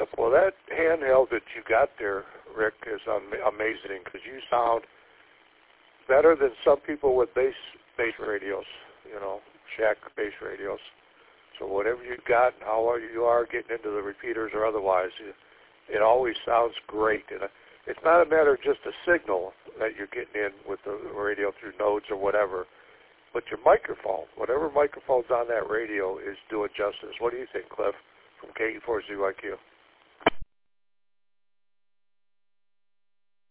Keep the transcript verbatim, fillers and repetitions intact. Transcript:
Well, that handheld that you got there, Rick, is um, amazing because you sound better than some people with bass bass radios, you know, shack bass radios. So whatever you got, how you are getting into the repeaters or otherwise, it, it always sounds great. And it's not a matter of just a signal that you're getting in with the radio through nodes or whatever, but your microphone, whatever microphone's on that radio is doing justice. What do you think, Cliff, from K E four Z Y Q?